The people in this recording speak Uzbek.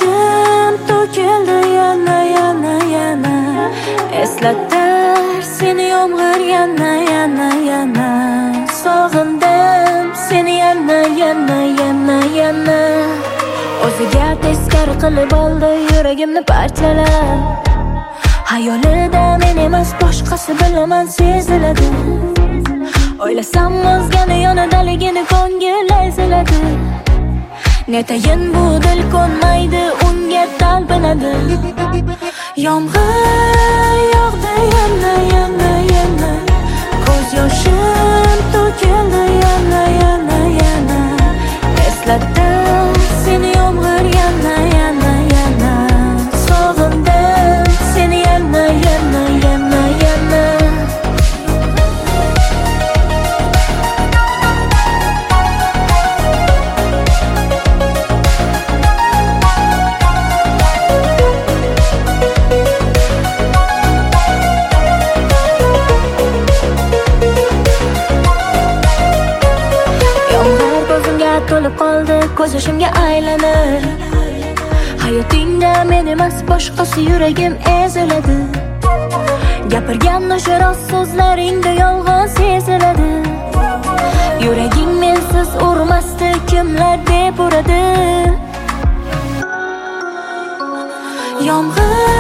yoshim to'kildi yana eslatdir seni yomg'ir yana sog'indim seni yana o'ziga teskari qilib oldi yuragimni parchalab hayolida men emas boshqasi bilaman seziladi o'ylasam o'zgani yonidaligini ko'ngil eziladi netayin bu dil ko'nmaydi unga talpinadi yomg'ir yog'di yana ko'z yoshim to'kildi yana eslatdim seni yomg'ir yana sog'indim seni yana to'lib qoldi ko'z yoshimga aylanir hayotingda men emas boshqasi yuragim eziladi gapirgan o'sha rost so'zlaringda yolg'on seziladi yuraging mensiz urmasdi kimlar deb uradi yomg'ir